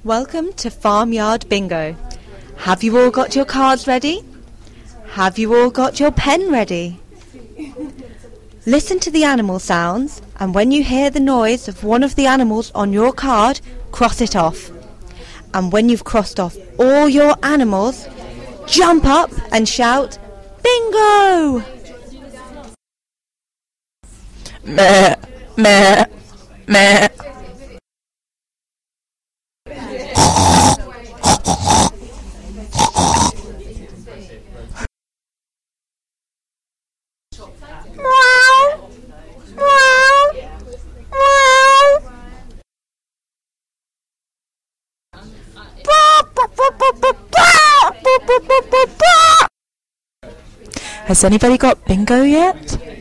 Welcome to Farmyard Bingo. Have you all got your cards ready? Have you all got your pen ready? Listen to the animal sounds, and when you hear the noise of one of the animals on your card, cross it off. And when you've crossed off all your animals, jump up and shout, Bingo! Meh, meh, meh. Has anybody got bingo yet?